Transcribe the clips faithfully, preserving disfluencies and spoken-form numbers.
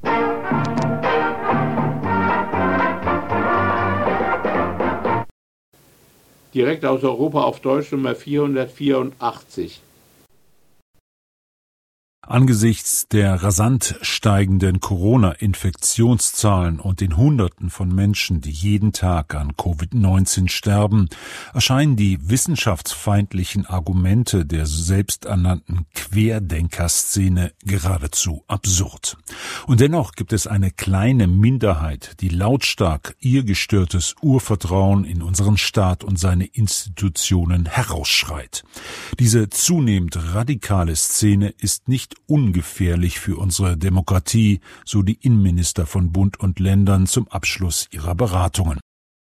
Direkt aus Europa auf Deutsch Nummer vierhundertvierundachtzig. Angesichts der rasant steigenden Corona-Infektionszahlen und den Hunderten von Menschen, die jeden Tag an Covid neunzehn sterben, erscheinen die wissenschaftsfeindlichen Argumente der selbsternannten Querdenkerszene geradezu absurd. Und dennoch gibt es eine kleine Minderheit, die lautstark ihr gestörtes Urvertrauen in unseren Staat und seine Institutionen herausschreit. Diese zunehmend radikale Szene ist nicht ungefährlich für unsere Demokratie, so die Innenminister von Bund und Ländern zum Abschluss ihrer Beratungen.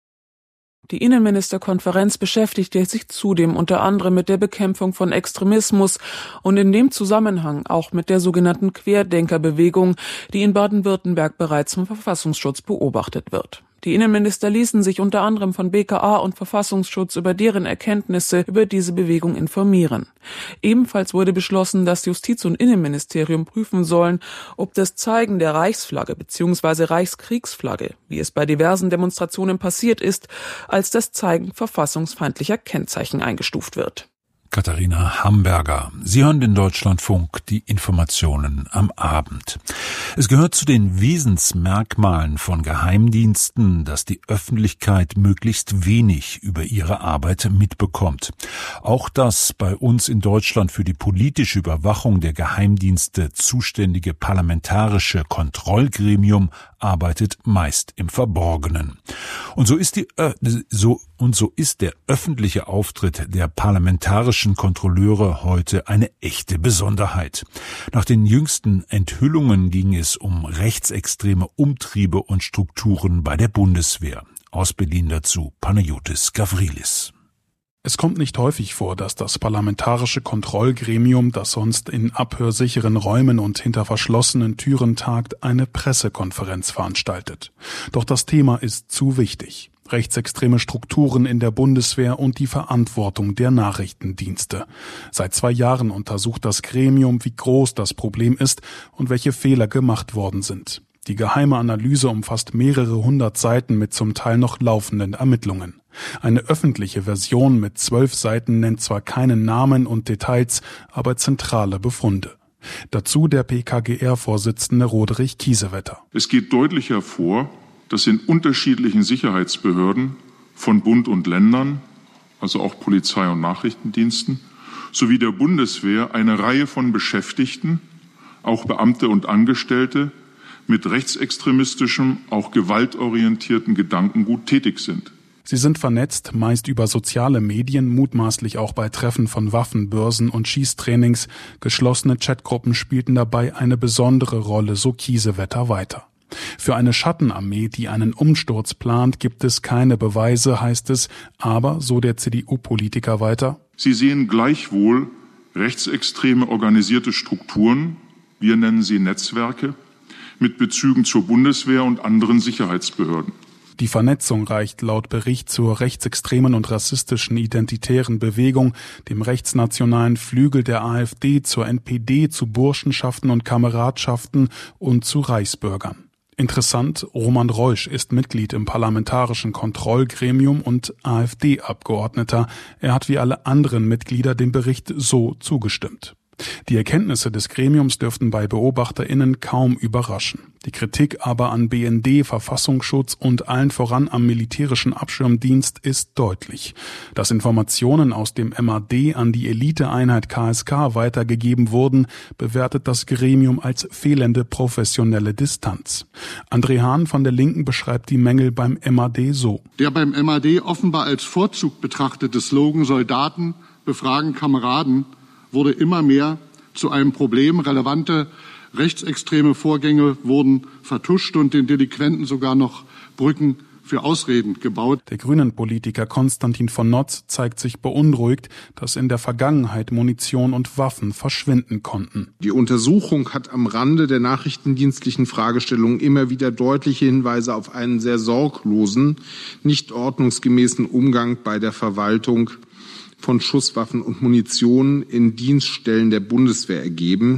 Die Innenministerkonferenz beschäftigte sich zudem unter anderem mit der Bekämpfung von Extremismus und in dem Zusammenhang auch mit der sogenannten Querdenkerbewegung, die in Baden-Württemberg bereits vom Verfassungsschutz beobachtet wird. Die Innenminister ließen sich unter anderem von B K A und Verfassungsschutz über deren Erkenntnisse über diese Bewegung informieren. Ebenfalls wurde beschlossen, dass Justiz- und Innenministerium prüfen sollen, ob das Zeigen der Reichsflagge bzw. Reichskriegsflagge, wie es bei diversen Demonstrationen passiert ist, als das Zeigen verfassungsfeindlicher Kennzeichen eingestuft wird. Katharina Hamburger. Sie hören den Deutschlandfunk, die Informationen am Abend. Es gehört zu den Wesensmerkmalen von Geheimdiensten, dass die Öffentlichkeit möglichst wenig über ihre Arbeit mitbekommt. Auch das bei uns in Deutschland für die politische Überwachung der Geheimdienste zuständige parlamentarische Kontrollgremium arbeitet meist im Verborgenen. Und so ist die äh, so und so ist der öffentliche Auftritt der parlamentarischen Kontrolleure heute eine echte Besonderheit. Nach den jüngsten Enthüllungen ging es um rechtsextreme Umtriebe und Strukturen bei der Bundeswehr. Aus Berlin dazu Panayotis Gavrilis. Es kommt nicht häufig vor, dass das parlamentarische Kontrollgremium, das sonst in abhörsicheren Räumen und hinter verschlossenen Türen tagt, eine Pressekonferenz veranstaltet. Doch das Thema ist zu wichtig. Rechtsextreme Strukturen in der Bundeswehr und die Verantwortung der Nachrichtendienste. Seit zwei Jahren untersucht das Gremium, wie groß das Problem ist und welche Fehler gemacht worden sind. Die geheime Analyse umfasst mehrere hundert Seiten mit zum Teil noch laufenden Ermittlungen. Eine öffentliche Version mit zwölf Seiten nennt zwar keinen Namen und Details, aber zentrale Befunde. Dazu der P K G R-Vorsitzende Roderich Kiesewetter. Es geht deutlich hervor, dass in unterschiedlichen Sicherheitsbehörden von Bund und Ländern, also auch Polizei und Nachrichtendiensten, sowie der Bundeswehr eine Reihe von Beschäftigten, auch Beamte und Angestellte, mit rechtsextremistischem, auch gewaltorientierten Gedankengut tätig sind. Sie sind vernetzt, meist über soziale Medien, mutmaßlich auch bei Treffen von Waffenbörsen und Schießtrainings. Geschlossene Chatgruppen spielten dabei eine besondere Rolle, so Kiesewetter weiter. Für eine Schattenarmee, die einen Umsturz plant, gibt es keine Beweise, heißt es, aber, so der C D U-Politiker weiter, Sie sehen gleichwohl rechtsextreme organisierte Strukturen, wir nennen sie Netzwerke, mit Bezügen zur Bundeswehr und anderen Sicherheitsbehörden. Die Vernetzung reicht laut Bericht zur rechtsextremen und rassistischen identitären Bewegung, dem rechtsnationalen Flügel der AfD, zur N P D, zu Burschenschaften und Kameradschaften und zu Reichsbürgern. Interessant, Roman Reusch ist Mitglied im Parlamentarischen Kontrollgremium und AfD-Abgeordneter. Er hat wie alle anderen Mitglieder dem Bericht so zugestimmt. Die Erkenntnisse des Gremiums dürften bei BeobachterInnen kaum überraschen. Die Kritik aber an B N D, Verfassungsschutz und allen voran am militärischen Abschirmdienst ist deutlich. Dass Informationen aus dem M A D an die Eliteeinheit K S K weitergegeben wurden, bewertet das Gremium als fehlende professionelle Distanz. André Hahn von der Linken beschreibt die Mängel beim M A D so. Der beim M A D offenbar als Vorzug betrachtete Slogan Soldaten befragen Kameraden wurde immer mehr zu einem Problem. Relevante rechtsextreme Vorgänge wurden vertuscht und den Delinquenten sogar noch Brücken für Ausreden gebaut. Der Grünen-Politiker Konstantin von Notz zeigt sich beunruhigt, dass in der Vergangenheit Munition und Waffen verschwinden konnten. Die Untersuchung hat am Rande der nachrichtendienstlichen Fragestellungen immer wieder deutliche Hinweise auf einen sehr sorglosen, nicht ordnungsgemäßen Umgang bei der Verwaltung von Schusswaffen und Munition in Dienststellen der Bundeswehr ergeben.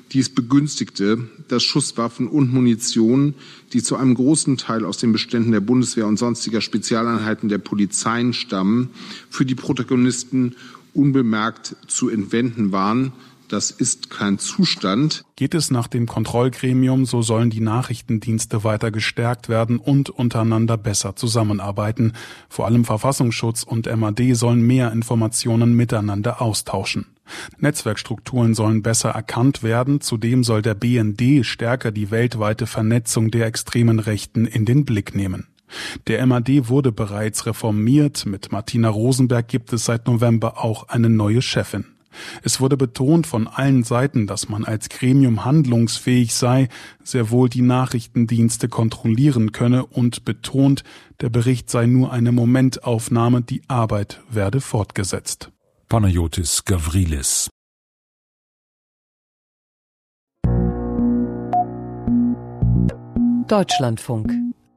Dies begünstigte, dass Schusswaffen und Munition, die zu einem großen Teil aus den Beständen der Bundeswehr und sonstiger Spezialeinheiten der Polizeien stammen, für die Protagonisten unbemerkt zu entwenden waren. Das ist kein Zustand. Geht es nach dem Kontrollgremium, so sollen die Nachrichtendienste weiter gestärkt werden und untereinander besser zusammenarbeiten. Vor allem Verfassungsschutz und M A D sollen mehr Informationen miteinander austauschen. Netzwerkstrukturen sollen besser erkannt werden. Zudem soll der B N D stärker die weltweite Vernetzung der extremen Rechten in den Blick nehmen. Der M A D wurde bereits reformiert. Mit Martina Rosenberg gibt es seit November auch eine neue Chefin. Es wurde betont von allen Seiten, dass man als Gremium handlungsfähig sei, sehr wohl die Nachrichtendienste kontrollieren könne und betont, der Bericht sei nur eine Momentaufnahme, die Arbeit werde fortgesetzt. Panayotis Gavrilis. Deutschlandfunk.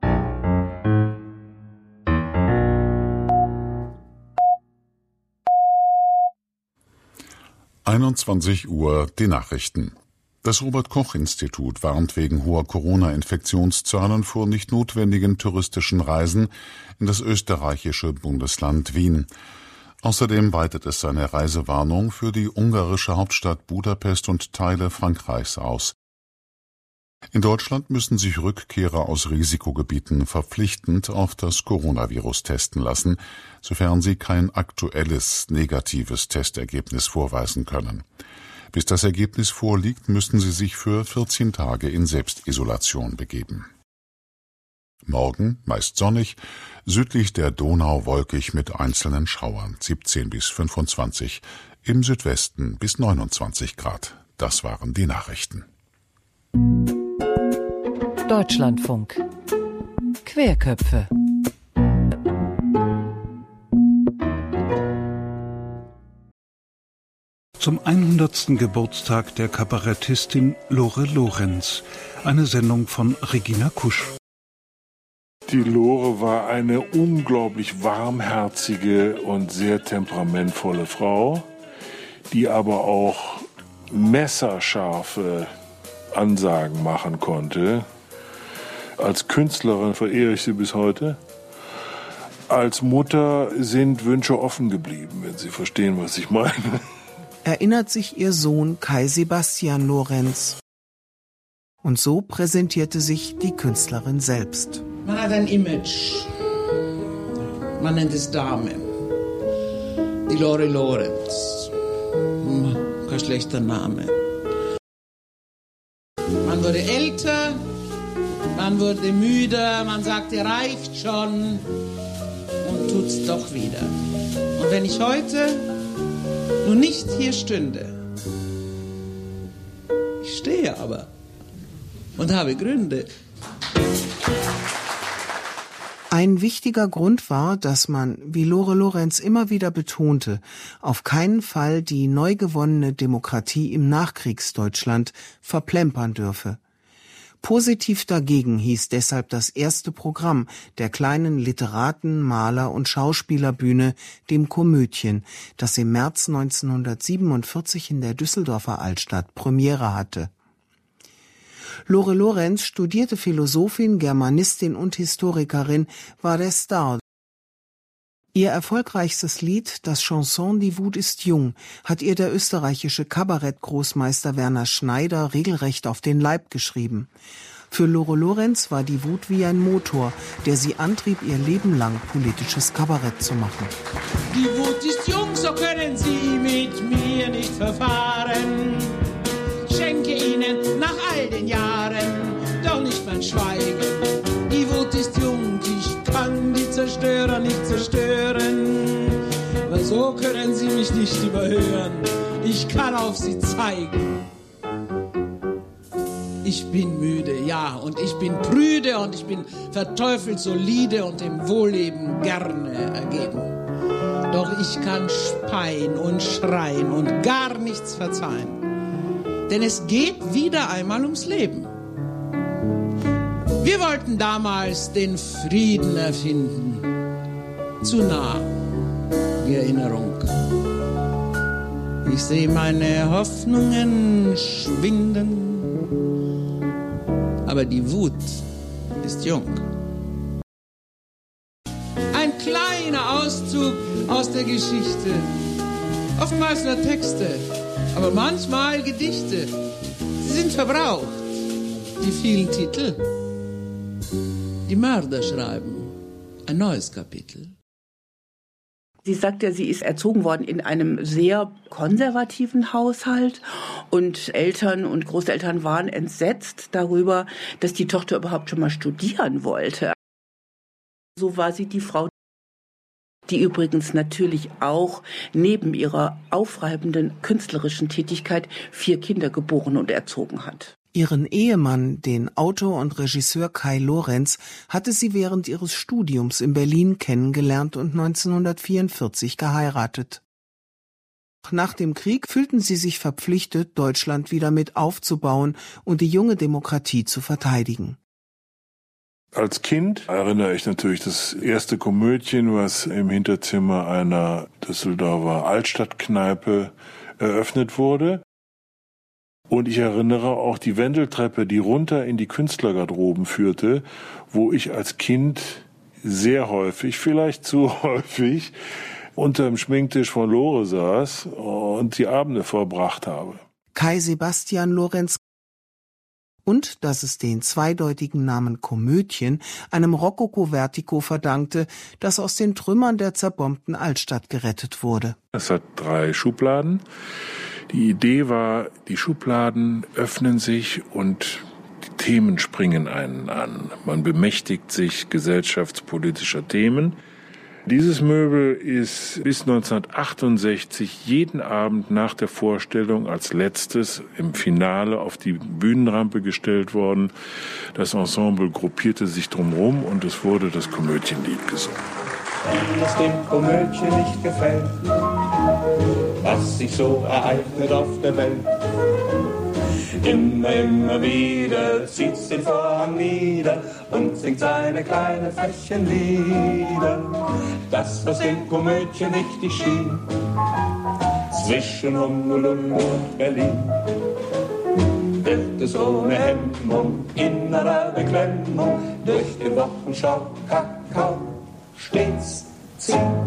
einundzwanzig Uhr, die Nachrichten. Das Robert-Koch-Institut warnt wegen hoher Corona-Infektionszahlen vor nicht notwendigen touristischen Reisen in das österreichische Bundesland Wien. Außerdem weitet es seine Reisewarnung für die ungarische Hauptstadt Budapest und Teile Frankreichs aus. In Deutschland müssen sich Rückkehrer aus Risikogebieten verpflichtend auf das Coronavirus testen lassen, sofern sie kein aktuelles negatives Testergebnis vorweisen können. Bis das Ergebnis vorliegt, müssen sie sich für vierzehn Tage in Selbstisolation begeben. Morgen meist sonnig, südlich der Donau wolkig mit einzelnen Schauern, siebzehn bis fünfundzwanzig, im Südwesten bis neunundzwanzig Grad. Das waren die Nachrichten. Deutschlandfunk. Querköpfe. Zum hundertsten Geburtstag der Kabarettistin Lore Lorenz. Eine Sendung von Regina Kusch. Die Lore war eine unglaublich warmherzige und sehr temperamentvolle Frau, die aber auch messerscharfe Ansagen machen konnte. Als Künstlerin verehre ich sie bis heute. Als Mutter sind Wünsche offen geblieben, wenn Sie verstehen, was ich meine. Erinnert sich ihr Sohn Kai Sebastian Lorenz. Und so präsentierte sich die Künstlerin selbst. Man hat ein Image. Man nennt es Dame. Die Lore Lorenz. Kein schlechter Name. Man wurde älter, man wurde müde, man sagte, reicht schon und tut's doch wieder. Und wenn ich heute nun nicht hier stünde, ich stehe aber und habe Gründe. Ein wichtiger Grund war, dass man, wie Lore Lorenz immer wieder betonte, auf keinen Fall die neu gewonnene Demokratie im Nachkriegsdeutschland verplempern dürfe. Positiv dagegen hieß deshalb das erste Programm der kleinen Literaten-, Maler- und Schauspielerbühne, dem Komödien, das im März neunzehnhundertsiebenundvierzig in der Düsseldorfer Altstadt Premiere hatte. Lore Lorenz studierte Philosophin, Germanistin und Historikerin, war der Star. Ihr erfolgreichstes Lied, das Chanson Die Wut ist jung, hat ihr der österreichische Kabarettgroßmeister Werner Schneider regelrecht auf den Leib geschrieben. Für Lore Lorenz war die Wut wie ein Motor, der sie antrieb, ihr Leben lang politisches Kabarett zu machen. Die Wut ist jung, so können Sie mit mir nicht verfahren. Ich schenke Ihnen nach all den Jahren doch nicht mein Schweigen. Die Wut ist jung, ich kann die Zerstörer nicht zerstören. Weil so können Sie mich nicht überhören. Ich kann auf Sie zeigen. Ich bin müde, ja, und ich bin prüde und ich bin verteufelt solide und dem Wohlleben gerne ergeben. Doch ich kann speien und schreien und gar nichts verzeihen. Denn es geht wieder einmal ums Leben. Wir wollten damals den Frieden erfinden. Zu nah, die Erinnerung. Ich sehe meine Hoffnungen schwinden, aber die Wut ist jung. Ein kleiner Auszug aus der Geschichte, oftmals nur Texte, aber manchmal Gedichte. Sie sind verbraucht, die vielen Titel. Die Mörder schreiben ein neues Kapitel. Sie sagt ja, sie ist erzogen worden in einem sehr konservativen Haushalt und Eltern und Großeltern waren entsetzt darüber, dass die Tochter überhaupt schon mal studieren wollte. So war sie die Frau, die übrigens natürlich auch neben ihrer aufreibenden künstlerischen Tätigkeit vier Kinder geboren und erzogen hat. Ihren Ehemann, den Autor und Regisseur Kai Lorenz, hatte sie während ihres Studiums in Berlin kennengelernt und neunzehnhundertvierundvierzig geheiratet. Nach dem Krieg fühlten sie sich verpflichtet, Deutschland wieder mit aufzubauen und die junge Demokratie zu verteidigen. Als Kind erinnere ich natürlich das erste Komödien, was im Hinterzimmer einer Düsseldorfer Altstadtkneipe eröffnet wurde. Und ich erinnere auch die Wendeltreppe, die runter in die Künstlergarderoben führte, wo ich als Kind sehr häufig, vielleicht zu häufig, unter dem Schminktisch von Lore saß und die Abende verbracht habe. Kai Sebastian Lorenz. Und dass es den zweideutigen Namen Komödien einem Rokoko-Vertigo verdankte, das aus den Trümmern der zerbombten Altstadt gerettet wurde. Es hat drei Schubladen. Die Idee war, die Schubladen öffnen sich und die Themen springen einen an. Man bemächtigt sich gesellschaftspolitischer Themen. Dieses Möbel ist bis neunzehnhundertachtundsechzig jeden Abend nach der Vorstellung als letztes im Finale auf die Bühnenrampe gestellt worden. Das Ensemble gruppierte sich drumherum und es wurde das Komödienlied gesungen. Wenn es dem Komödchen nicht gefällt, was sich so ereignet auf der Welt. Immer, immer wieder zieht's den Vorhang nieder und singt seine kleinen frechen Lieder. Das, was dem Komödchen richtig schien, zwischen Honolulu und Berlin, wird es ohne Hemmung, innerer Beklemmung, durch den Wochenschau Kakao stets ziehen.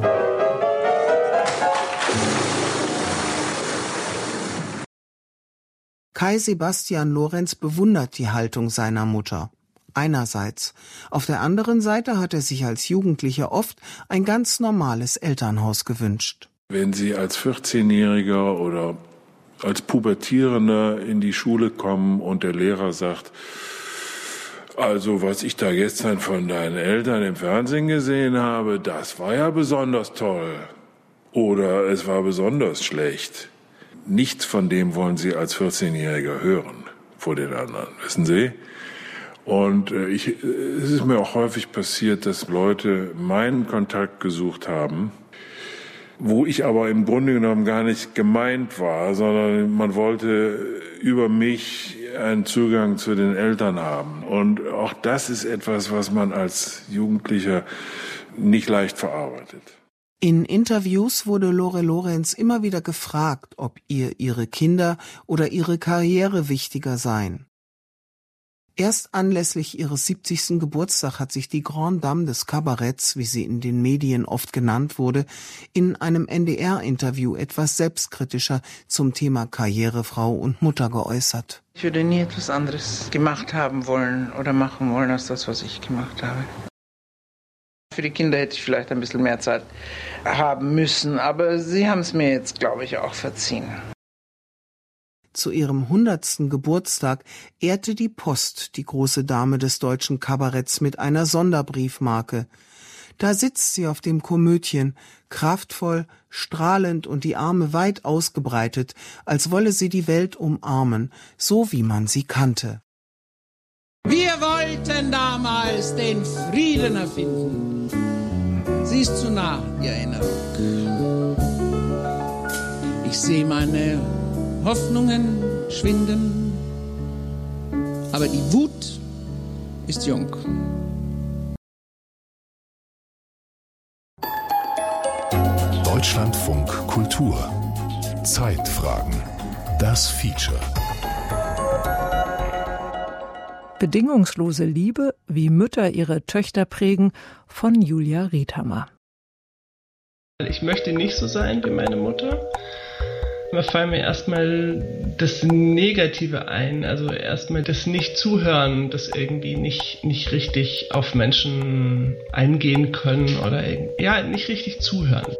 Kai Sebastian Lorenz bewundert die Haltung seiner Mutter. Einerseits. Auf der anderen Seite hat er sich als Jugendlicher oft ein ganz normales Elternhaus gewünscht. Wenn Sie als vierzehnjähriger oder als Pubertierender in die Schule kommen und der Lehrer sagt, also was ich da gestern von deinen Eltern im Fernsehen gesehen habe, das war ja besonders toll. Oder es war besonders schlecht. Nichts von dem wollen Sie als vierzehnjähriger hören vor den anderen, wissen Sie? Und äh, ich, es ist mir auch häufig passiert, dass Leute meinen Kontakt gesucht haben, wo ich aber im Grunde genommen gar nicht gemeint war, sondern man wollte über mich einen Zugang zu den Eltern haben. Und auch das ist etwas, was man als Jugendlicher nicht leicht verarbeitet. In Interviews wurde Lore Lorenz immer wieder gefragt, ob ihr ihre Kinder oder ihre Karriere wichtiger seien. Erst anlässlich ihres siebzigsten Geburtstags hat sich die Grande Dame des Kabaretts, wie sie in den Medien oft genannt wurde, in einem N D R-Interview etwas selbstkritischer zum Thema Karrierefrau und Mutter geäußert. Ich würde nie etwas anderes gemacht haben wollen oder machen wollen als das, was ich gemacht habe. Für die Kinder hätte ich vielleicht ein bisschen mehr Zeit haben müssen, aber sie haben es mir jetzt, glaube ich, auch verziehen. Zu ihrem hundertsten Geburtstag ehrte die Post die große Dame des deutschen Kabaretts mit einer Sonderbriefmarke. Da sitzt sie auf dem Komödien, kraftvoll, strahlend und die Arme weit ausgebreitet, als wolle sie die Welt umarmen, so wie man sie kannte. Wir wollten damals den Frieden erfinden. Sie ist zu nah, die Erinnerung. Ich sehe meine Hoffnungen schwinden, aber die Wut ist jung. Deutschlandfunk Kultur Zeitfragen. Das Feature. Bedingungslose Liebe, wie Mütter ihre Töchter prägen, von Julia Riedhammer. Ich möchte nicht so sein wie meine Mutter. Da fallen mir erstmal das Negative ein, also erstmal das Nicht-Zuhören, das irgendwie nicht, nicht richtig auf Menschen eingehen können oder ja, nicht richtig zuhören.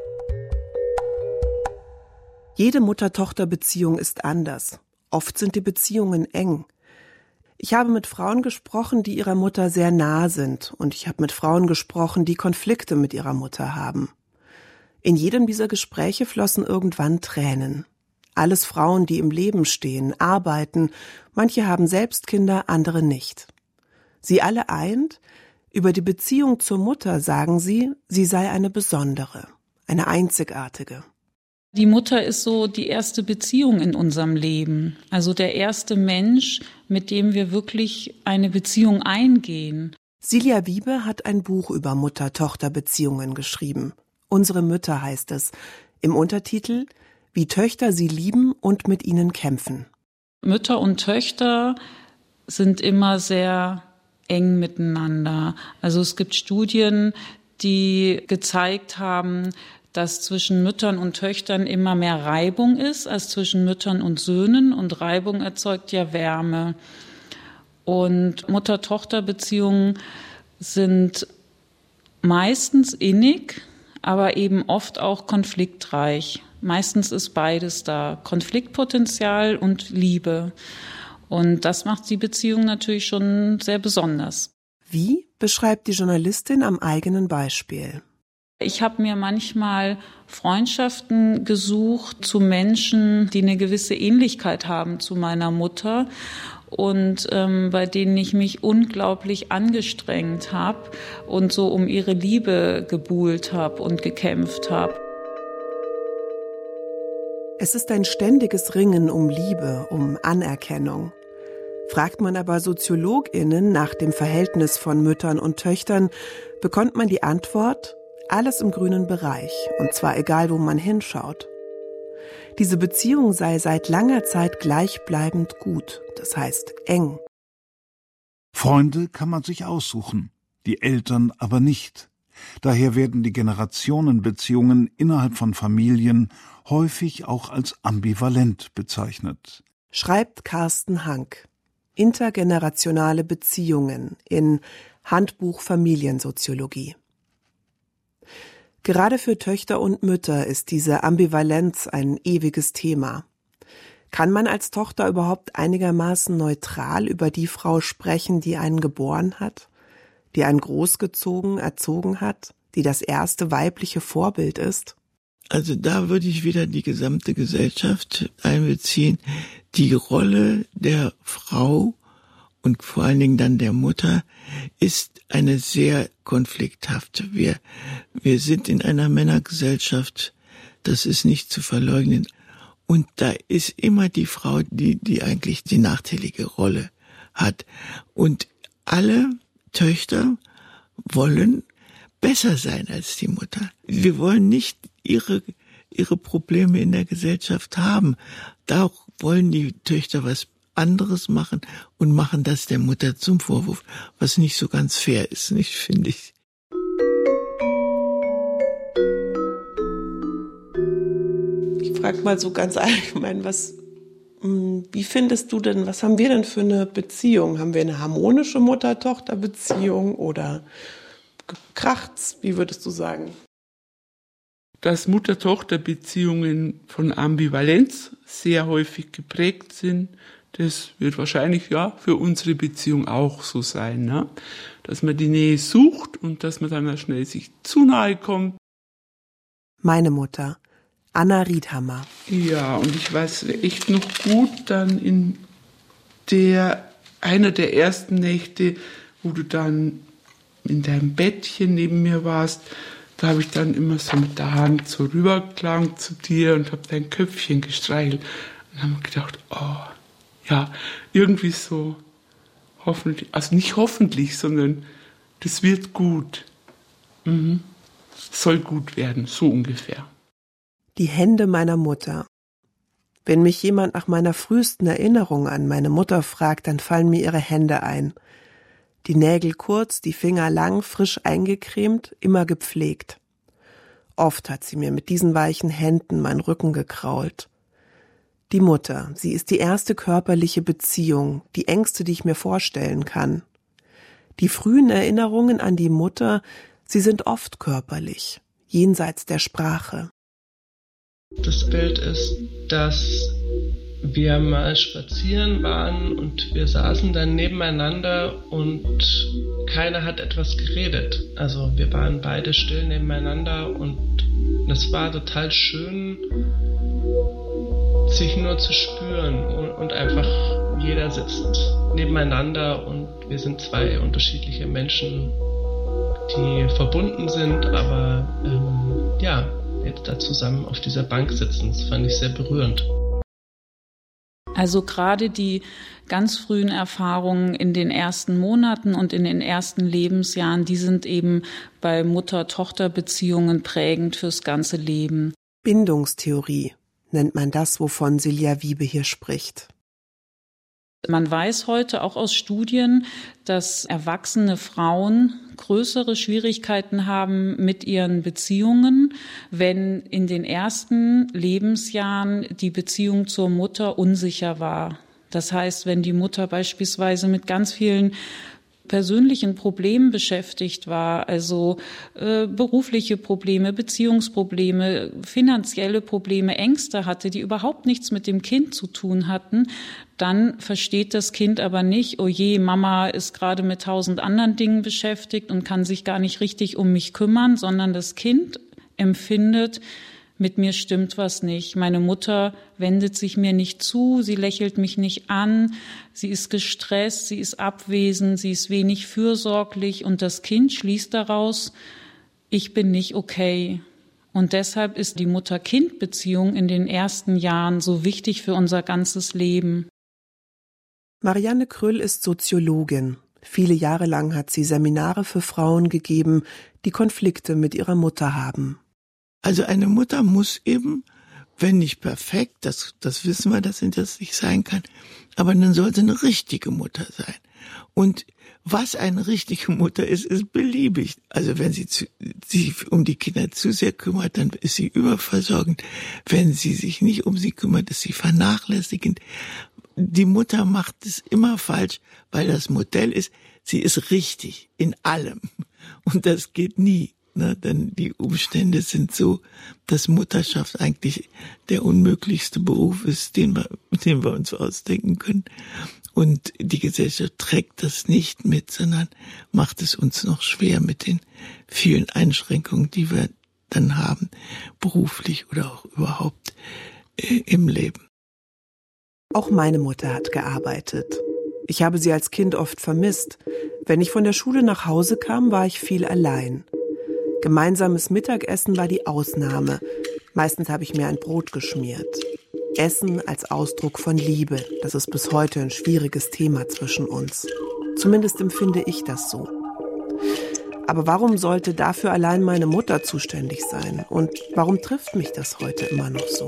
Jede Mutter-Tochter-Beziehung ist anders. Oft sind die Beziehungen eng. Ich habe mit Frauen gesprochen, die ihrer Mutter sehr nah sind, und ich habe mit Frauen gesprochen, die Konflikte mit ihrer Mutter haben. In jedem dieser Gespräche flossen irgendwann Tränen. Alles Frauen, die im Leben stehen, arbeiten, manche haben selbst Kinder, andere nicht. Sie alle eint, über die Beziehung zur Mutter sagen sie, sie sei eine besondere, eine einzigartige. Die Mutter ist so die erste Beziehung in unserem Leben, also der erste Mensch, mit dem wir wirklich eine Beziehung eingehen. Silja Wiebe hat ein Buch über Mutter-Tochter-Beziehungen geschrieben. Unsere Mütter heißt es. Im Untertitel Wie Töchter sie lieben und mit ihnen kämpfen. Mütter und Töchter sind immer sehr eng miteinander. Also es gibt Studien, die gezeigt haben, dass zwischen Müttern und Töchtern immer mehr Reibung ist als zwischen Müttern und Söhnen. Und Reibung erzeugt ja Wärme. Und Mutter-Tochter-Beziehungen sind meistens innig, aber eben oft auch konfliktreich. Meistens ist beides da, Konfliktpotenzial und Liebe. Und das macht die Beziehung natürlich schon sehr besonders. Wie, beschreibt die Journalistin am eigenen Beispiel. Ich habe mir manchmal Freundschaften gesucht zu Menschen, die eine gewisse Ähnlichkeit haben zu meiner Mutter und ähm, bei denen ich mich unglaublich angestrengt habe und so um ihre Liebe gebuhlt habe und gekämpft habe. Es ist ein ständiges Ringen um Liebe, um Anerkennung. Fragt man aber SoziologInnen nach dem Verhältnis von Müttern und Töchtern, bekommt man die Antwort: alles im grünen Bereich, und zwar egal, wo man hinschaut. Diese Beziehung sei seit langer Zeit gleichbleibend gut, das heißt eng. Freunde kann man sich aussuchen, die Eltern aber nicht. Daher werden die Generationenbeziehungen innerhalb von Familien häufig auch als ambivalent bezeichnet. Schreibt Carsten Hank. Intergenerationale Beziehungen in Handbuch Familiensoziologie. Gerade für Töchter und Mütter ist diese Ambivalenz ein ewiges Thema. Kann man als Tochter überhaupt einigermaßen neutral über die Frau sprechen, die einen geboren hat, die einen großgezogen, erzogen hat, die das erste weibliche Vorbild ist? Also da würde ich wieder die gesamte Gesellschaft einbeziehen. Die Rolle der Frau und vor allen Dingen dann der Mutter ist eine sehr konflikthafte. Wir, wir sind in einer Männergesellschaft, das ist nicht zu verleugnen. Und da ist immer die Frau, die, die eigentlich die nachteilige Rolle hat. Und alle Töchter wollen besser sein als die Mutter. Wir wollen nicht ihre, ihre Probleme in der Gesellschaft haben. Da wollen die Töchter was anderes machen und machen das der Mutter zum Vorwurf, was nicht so ganz fair ist, nicht, finde ich. Ich frage mal so ganz allgemein, was, wie findest du denn, was haben wir denn für eine Beziehung? Haben wir eine harmonische Mutter-Tochter-Beziehung oder kracht's? Wie würdest du sagen? Dass Mutter-Tochter-Beziehungen von Ambivalenz sehr häufig geprägt sind, das wird wahrscheinlich ja für unsere Beziehung auch so sein, ne? Dass man die Nähe sucht und dass man dann auch schnell sich zu nahe kommt. Meine Mutter, Anna Riedhammer. Ja, und ich weiß echt noch gut, dann in der einer der ersten Nächte, wo du dann in deinem Bettchen neben mir warst, da habe ich dann immer so mit der Hand so rübergelangt zu dir und habe dein Köpfchen gestreichelt und habe mir gedacht, oh, ja, irgendwie so hoffentlich, also nicht hoffentlich, sondern das wird gut. Mhm. Soll gut werden, so ungefähr. Die Hände meiner Mutter. Wenn mich jemand nach meiner frühesten Erinnerung an meine Mutter fragt, dann fallen mir ihre Hände ein. Die Nägel kurz, die Finger lang, frisch eingecremt, immer gepflegt. Oft hat sie mir mit diesen weichen Händen meinen Rücken gekrault. Die Mutter, sie ist die erste körperliche Beziehung, die engste, die ich mir vorstellen kann. Die frühen Erinnerungen an die Mutter, sie sind oft körperlich, jenseits der Sprache. Das Bild ist, dass wir mal spazieren waren und wir saßen dann nebeneinander und keiner hat etwas geredet. Also wir waren beide still nebeneinander und es war total schön, sich nur zu spüren und einfach jeder sitzt nebeneinander und wir sind zwei unterschiedliche Menschen, die verbunden sind, aber ähm, ja, jetzt da zusammen auf dieser Bank sitzen. Das fand ich sehr berührend. Also gerade die ganz frühen Erfahrungen in den ersten Monaten und in den ersten Lebensjahren, die sind eben bei Mutter-Tochter-Beziehungen prägend fürs ganze Leben. Bindungstheorie nennt man das, wovon Silja Wiebe hier spricht. Man weiß heute auch aus Studien, dass erwachsene Frauen größere Schwierigkeiten haben mit ihren Beziehungen, wenn in den ersten Lebensjahren die Beziehung zur Mutter unsicher war. Das heißt, wenn die Mutter beispielsweise mit ganz vielen persönlichen Problemen beschäftigt war, also äh, berufliche Probleme, Beziehungsprobleme, finanzielle Probleme, Ängste hatte, die überhaupt nichts mit dem Kind zu tun hatten, dann versteht das Kind aber nicht, oh je, Mama ist gerade mit tausend anderen Dingen beschäftigt und kann sich gar nicht richtig um mich kümmern, sondern das Kind empfindet, mit mir stimmt was nicht. Meine Mutter wendet sich mir nicht zu, sie lächelt mich nicht an, sie ist gestresst, sie ist abwesend, sie ist wenig fürsorglich und das Kind schließt daraus, ich bin nicht okay. Und deshalb ist die Mutter-Kind-Beziehung in den ersten Jahren so wichtig für unser ganzes Leben. Marianne Kröll ist Soziologin. Viele Jahre lang hat sie Seminare für Frauen gegeben, die Konflikte mit ihrer Mutter haben. Also eine Mutter muss eben, wenn nicht perfekt, das, das wissen wir, dass sie das nicht sein kann, aber dann soll sie eine richtige Mutter sein. Und was eine richtige Mutter ist, ist beliebig. Also wenn sie zu, sich um die Kinder zu sehr kümmert, dann ist sie überversorgend. Wenn sie sich nicht um sie kümmert, ist sie vernachlässigend. Die Mutter macht es immer falsch, weil das Modell ist, sie ist richtig in allem. Und das geht nie. Na, denn die Umstände sind so, dass Mutterschaft eigentlich der unmöglichste Beruf ist, den wir, den wir uns ausdenken können. Und die Gesellschaft trägt das nicht mit, sondern macht es uns noch schwer mit den vielen Einschränkungen, die wir dann haben, beruflich oder auch überhaupt äh, im Leben. Auch meine Mutter hat gearbeitet. Ich habe sie als Kind oft vermisst. Wenn ich von der Schule nach Hause kam, war ich viel allein. Gemeinsames Mittagessen war die Ausnahme. Meistens habe ich mir ein Brot geschmiert. Essen als Ausdruck von Liebe, das ist bis heute ein schwieriges Thema zwischen uns. Zumindest empfinde ich das so. Aber warum sollte dafür allein meine Mutter zuständig sein? Und warum trifft mich das heute immer noch so?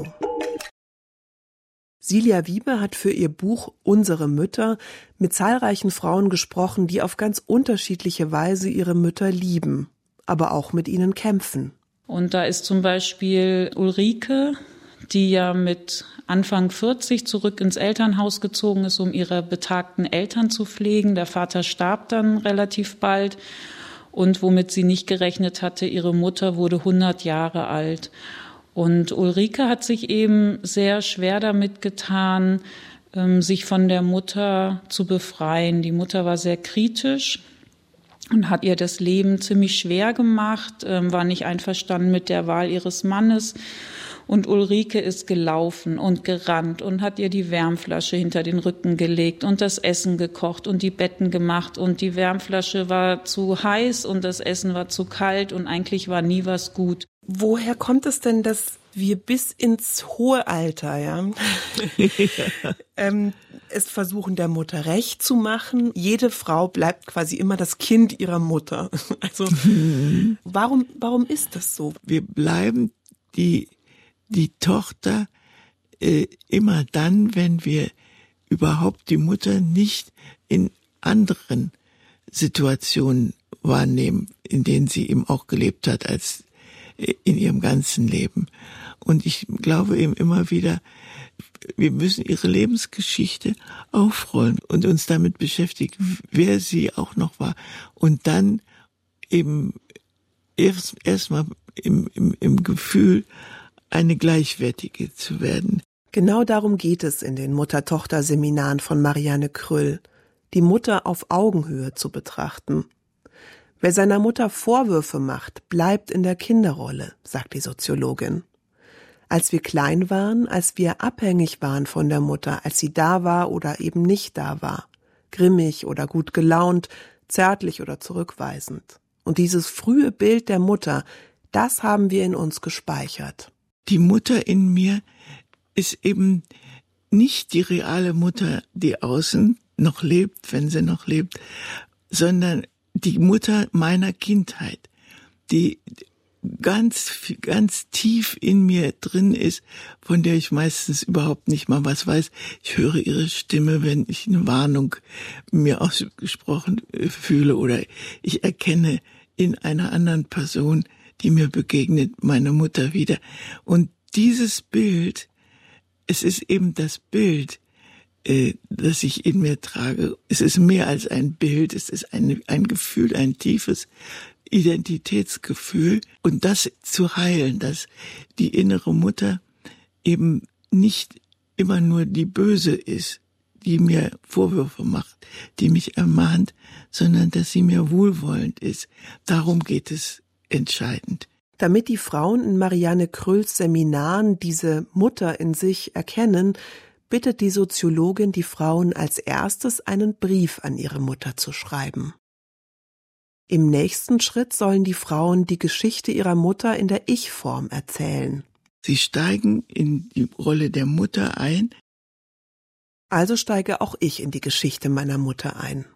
Silja Wiebe hat für ihr Buch Unsere Mütter mit zahlreichen Frauen gesprochen, die auf ganz unterschiedliche Weise ihre Mütter lieben, aber auch mit ihnen kämpfen. Und da ist zum Beispiel Ulrike, die ja mit Anfang vierzig zurück ins Elternhaus gezogen ist, um ihre betagten Eltern zu pflegen. Der Vater starb dann relativ bald und womit sie nicht gerechnet hatte, ihre Mutter wurde hundert Jahre alt. Und Ulrike hat sich eben sehr schwer damit getan, sich von der Mutter zu befreien. Die Mutter war sehr kritisch und hat ihr das Leben ziemlich schwer gemacht, war nicht einverstanden mit der Wahl ihres Mannes. Und Ulrike ist gelaufen und gerannt und hat ihr die Wärmflasche hinter den Rücken gelegt und das Essen gekocht und die Betten gemacht. Und die Wärmflasche war zu heiß und das Essen war zu kalt und eigentlich war nie was gut. Woher kommt es denn, dass wir bis ins hohe Alter, ja, ähm, es versuchen, der Mutter recht zu machen? Jede Frau bleibt quasi immer das Kind ihrer Mutter. Also warum, warum ist das so? Wir bleiben die die Tochter äh, immer dann, wenn wir überhaupt die Mutter nicht in anderen Situationen wahrnehmen, in denen sie eben auch gelebt hat, als in ihrem ganzen Leben. Und ich glaube eben immer wieder, wir müssen ihre Lebensgeschichte aufrollen und uns damit beschäftigen, wer sie auch noch war. Und dann eben erst erstmal im, im, im Gefühl, eine Gleichwertige zu werden. Genau darum geht es in den Mutter-Tochter-Seminaren von Marianne Krüll, die Mutter auf Augenhöhe zu betrachten. Wer seiner Mutter Vorwürfe macht, bleibt in der Kinderrolle, sagt die Soziologin. Als wir klein waren, als wir abhängig waren von der Mutter, als sie da war oder eben nicht da war, grimmig oder gut gelaunt, zärtlich oder zurückweisend. Und dieses frühe Bild der Mutter, das haben wir in uns gespeichert. Die Mutter in mir ist eben nicht die reale Mutter, die außen noch lebt, wenn sie noch lebt, sondern die Mutter meiner Kindheit, die ganz, ganz tief in mir drin ist, von der ich meistens überhaupt nicht mal was weiß. Ich höre ihre Stimme, wenn ich eine Warnung mir ausgesprochen fühle, oder ich erkenne in einer anderen Person, die mir begegnet, meine Mutter wieder. Und dieses Bild, es ist eben das Bild, äh, das ich in mir trage. Es ist mehr als ein Bild, es ist ein, ein Gefühl, ein tiefes Identitätsgefühl. Und das zu heilen, dass die innere Mutter eben nicht immer nur die Böse ist, die mir Vorwürfe macht, die mich ermahnt, sondern dass sie mir wohlwollend ist. Darum geht es entscheidend. Damit die Frauen in Marianne Krülls Seminaren diese Mutter in sich erkennen, bittet die Soziologin die Frauen als erstes, einen Brief an ihre Mutter zu schreiben. Im nächsten Schritt sollen die Frauen die Geschichte ihrer Mutter in der Ich-Form erzählen. Sie steigen in die Rolle der Mutter ein. Also steige auch ich in die Geschichte meiner Mutter ein.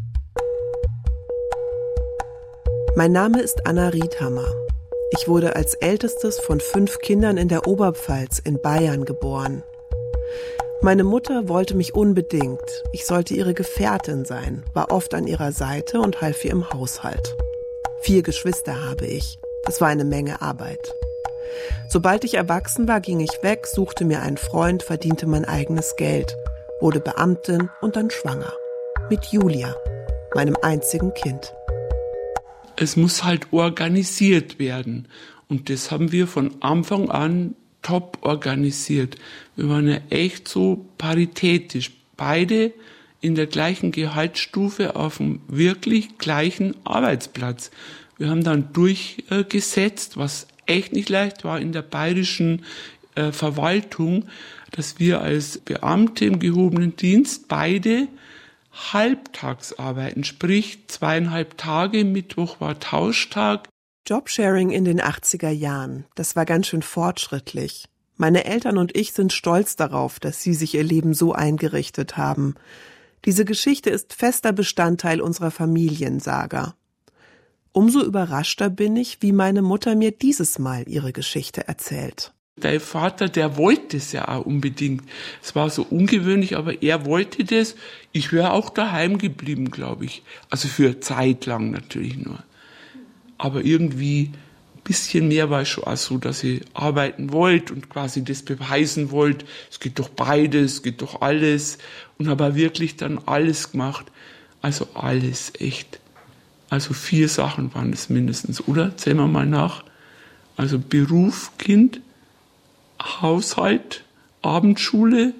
Mein Name ist Anna Riedhammer. Ich wurde als ältestes von fünf Kindern in der Oberpfalz in Bayern geboren. Meine Mutter wollte mich unbedingt. Ich sollte ihre Gefährtin sein, war oft an ihrer Seite und half ihr im Haushalt. Vier Geschwister habe ich. Das war eine Menge Arbeit. Sobald ich erwachsen war, ging ich weg, suchte mir einen Freund, verdiente mein eigenes Geld, wurde Beamtin und dann schwanger. Mit Julia, meinem einzigen Kind. Es muss halt organisiert werden. Und das haben wir von Anfang an top organisiert. Wir waren ja echt so paritätisch. Beide in der gleichen Gehaltsstufe auf dem wirklich gleichen Arbeitsplatz. Wir haben dann durchgesetzt, was echt nicht leicht war in der bayerischen äh, Verwaltung, dass wir als Beamte im gehobenen Dienst beide halbtags arbeiten, sprich zweieinhalb Tage, Mittwoch war Tauschtag. Jobsharing in den achtziger Jahren, das war ganz schön fortschrittlich. Meine Eltern und ich sind stolz darauf, dass sie sich ihr Leben so eingerichtet haben. Diese Geschichte ist fester Bestandteil unserer Familiensaga. Umso überraschter bin ich, wie meine Mutter mir dieses Mal ihre Geschichte erzählt. Dein Vater, der wollte es ja auch unbedingt. Es war so ungewöhnlich, aber er wollte das. Ich wäre auch daheim geblieben, glaube ich. Also für eine Zeit lang natürlich nur. Aber irgendwie ein bisschen mehr war es schon auch so, dass ich arbeiten wollte und quasi das beweisen wollte. Es geht doch beides, es geht doch alles. Und habe auch wirklich dann alles gemacht. Also alles, echt. Also vier Sachen waren es mindestens, oder? Zählen wir mal nach. Also Beruf, Kind, Haushalt, Abendschule,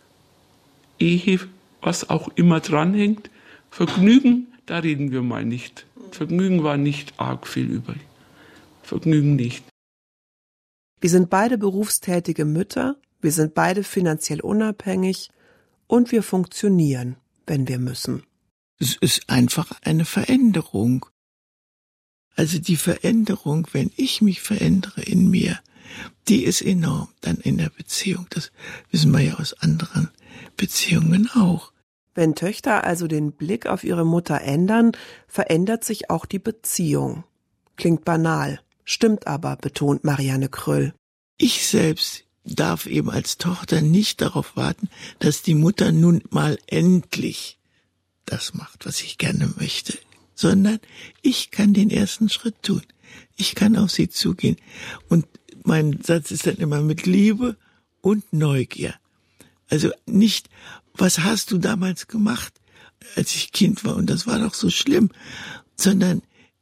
Ehe, was auch immer dranhängt. Vergnügen, da reden wir mal nicht. Vergnügen war nicht arg viel übrig. Vergnügen nicht. Wir sind beide berufstätige Mütter, wir sind beide finanziell unabhängig und wir funktionieren, wenn wir müssen. Es ist einfach eine Veränderung. Also die Veränderung, wenn ich mich verändere in mir, die ist enorm dann in der Beziehung. Das wissen wir ja aus anderen Beziehungen auch. Wenn Töchter also den Blick auf ihre Mutter ändern, verändert sich auch die Beziehung. Klingt banal, stimmt aber, betont Marianne Krüll. Ich selbst darf eben als Tochter nicht darauf warten, dass die Mutter nun mal endlich das macht, was ich gerne möchte, sondern ich kann den ersten Schritt tun. Ich kann auf sie zugehen. Und mein Satz ist dann immer mit Liebe und Neugier. Also nicht, was hast du damals gemacht, als ich Kind war, und das war doch so schlimm, sondern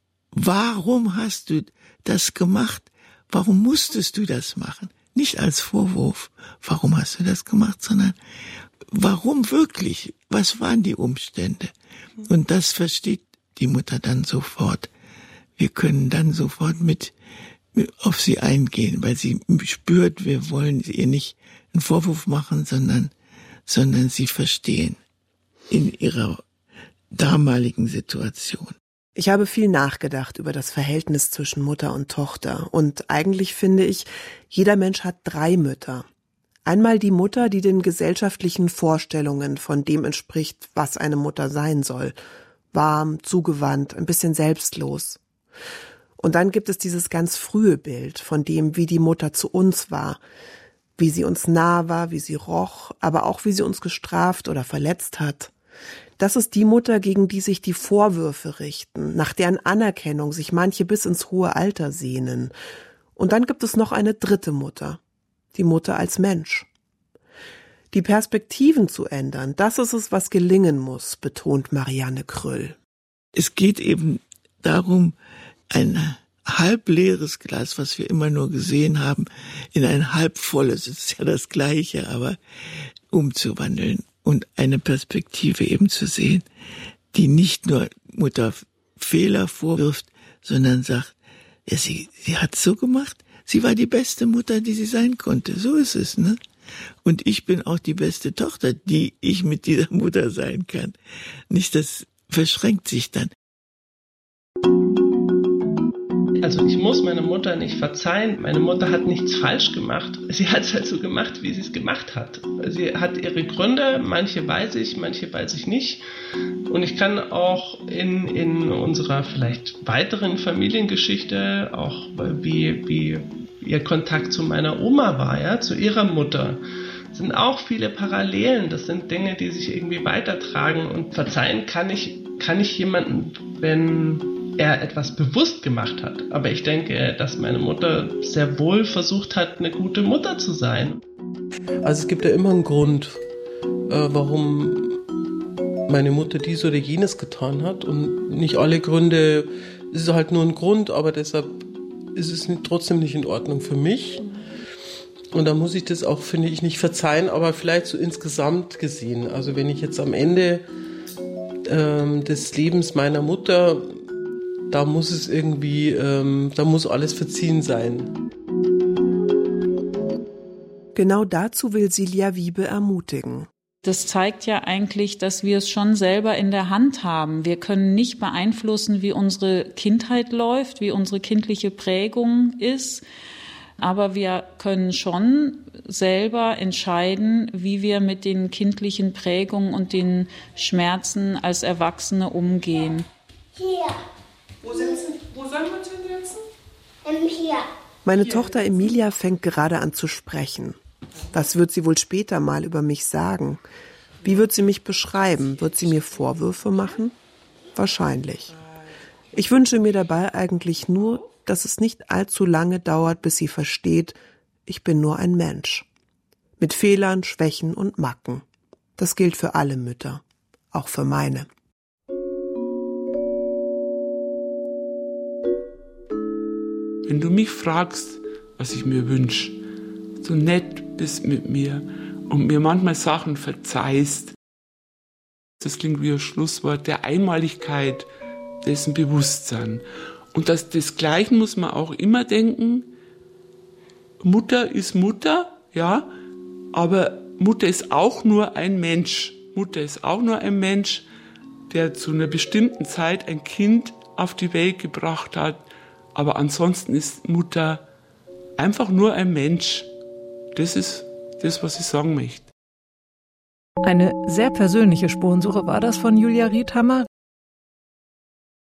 warum hast du das gemacht? Warum musstest du das machen? Nicht als Vorwurf, warum hast du das gemacht, sondern warum wirklich? Was waren die Umstände? Und das versteht die Mutter dann sofort. Wir können dann sofort mit, mit auf sie eingehen, weil sie spürt, wir wollen ihr nicht einen Vorwurf machen, sondern, sondern sie verstehen in ihrer damaligen Situation. Ich habe viel nachgedacht über das Verhältnis zwischen Mutter und Tochter. Und eigentlich finde ich, jeder Mensch hat drei Mütter. Einmal die Mutter, die den gesellschaftlichen Vorstellungen von dem entspricht, was eine Mutter sein soll. Warm, zugewandt, ein bisschen selbstlos. Und dann gibt es dieses ganz frühe Bild von dem, wie die Mutter zu uns war. Wie sie uns nah war, wie sie roch, aber auch wie sie uns gestraft oder verletzt hat. Das ist die Mutter, gegen die sich die Vorwürfe richten, nach deren Anerkennung sich manche bis ins hohe Alter sehnen. Und dann gibt es noch eine dritte Mutter, die Mutter als Mensch. Die Perspektiven zu ändern, das ist es, was gelingen muss, betont Marianne Krüll. Es geht eben darum, ein halbleeres Glas, was wir immer nur gesehen haben, in ein halbvolles, es ist ja das Gleiche, aber umzuwandeln. Und eine Perspektive eben zu sehen, die nicht nur Mutter Fehler vorwirft, sondern sagt, ja, sie, sie hat's so gemacht, sie war die beste Mutter, die sie sein konnte, so ist es, ne? Und ich bin auch die beste Tochter, die ich mit dieser Mutter sein kann. Nicht, das verschränkt sich dann. Also ich muss meiner Mutter nicht verzeihen. Meine Mutter hat nichts falsch gemacht. Sie hat es halt so gemacht, wie sie es gemacht hat. Sie hat ihre Gründe, manche weiß ich, manche weiß ich nicht. Und ich kann auch in, in unserer vielleicht weiteren Familiengeschichte, auch wie, wie ihr Kontakt zu meiner Oma war, ja, zu ihrer Mutter, sind auch viele Parallelen. Das sind Dinge, die sich irgendwie weitertragen. Und verzeihen kann ich, kann ich jemanden, wenn er etwas bewusst gemacht hat. Aber ich denke, dass meine Mutter sehr wohl versucht hat, eine gute Mutter zu sein. Also es gibt ja immer einen Grund, äh, warum meine Mutter dies oder jenes getan hat. Und nicht alle Gründe, es ist halt nur ein Grund, aber deshalb ist es trotzdem nicht in Ordnung für mich. Und da muss ich das auch, finde ich, nicht verzeihen, aber vielleicht so insgesamt gesehen. Also wenn ich jetzt am Ende ähm, des Lebens meiner Mutter, da muss es irgendwie, ähm, da muss alles verziehen sein. Genau dazu will Silja Wiebe ermutigen. Das zeigt ja eigentlich, dass wir es schon selber in der Hand haben. Wir können nicht beeinflussen, wie unsere Kindheit läuft, wie unsere kindliche Prägung ist. Aber wir können schon selber entscheiden, wie wir mit den kindlichen Prägungen und den Schmerzen als Erwachsene umgehen. Hier. Wo, sitzen, wo sollen wir uns hinsetzen? Ähm, hier. Meine Tochter Emilia fängt gerade an zu sprechen. Was wird sie wohl später mal über mich sagen? Wie wird sie mich beschreiben? Wird sie mir Vorwürfe machen? Wahrscheinlich. Ich wünsche mir dabei eigentlich nur, dass es nicht allzu lange dauert, bis sie versteht, ich bin nur ein Mensch. Mit Fehlern, Schwächen und Macken. Das gilt für alle Mütter, auch für meine. Wenn du mich fragst, was ich mir wünsche, so nett bist mit mir und mir manchmal Sachen verzeihst, das klingt wie ein Schlusswort, der Einmaligkeit dessen Bewusstsein. Und das, desgleichen muss man auch immer denken, Mutter ist Mutter, ja, aber Mutter ist auch nur ein Mensch. Mutter ist auch nur ein Mensch, der zu einer bestimmten Zeit ein Kind auf die Welt gebracht hat. Aber ansonsten ist Mutter einfach nur ein Mensch. Das ist das, was ich sagen möchte. Eine sehr persönliche Spurensuche war das von Julia Riethammer.